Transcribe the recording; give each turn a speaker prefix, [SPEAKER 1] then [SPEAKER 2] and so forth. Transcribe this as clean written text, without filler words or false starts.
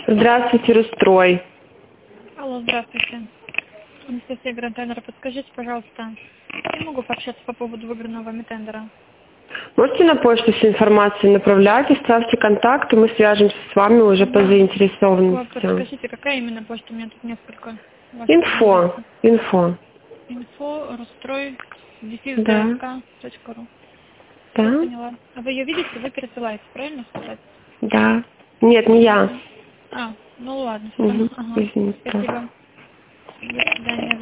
[SPEAKER 1] Здравствуйте, Рустрой.
[SPEAKER 2] Алло, здравствуйте. Анастасия Гранд-тендер, подскажите, пожалуйста, я могу пообщаться по поводу выигранного вами тендера?
[SPEAKER 1] Можете на почту всю информацию направлять, ставьте контакты, мы свяжемся с вами уже по заинтересованности.
[SPEAKER 2] Подскажите, какая именно почта? У меня тут несколько.
[SPEAKER 1] Инфо.
[SPEAKER 2] Инфо, Рустрой,
[SPEAKER 1] Да.
[SPEAKER 2] dsк.ru. Я
[SPEAKER 1] Да.
[SPEAKER 2] поняла. А вы ее видите, вы пересылаете, правильно сказать?
[SPEAKER 1] Да. Нет, не я.
[SPEAKER 2] Ну ладно, все равно.
[SPEAKER 1] Извините.
[SPEAKER 2] Спасибо. До свидания.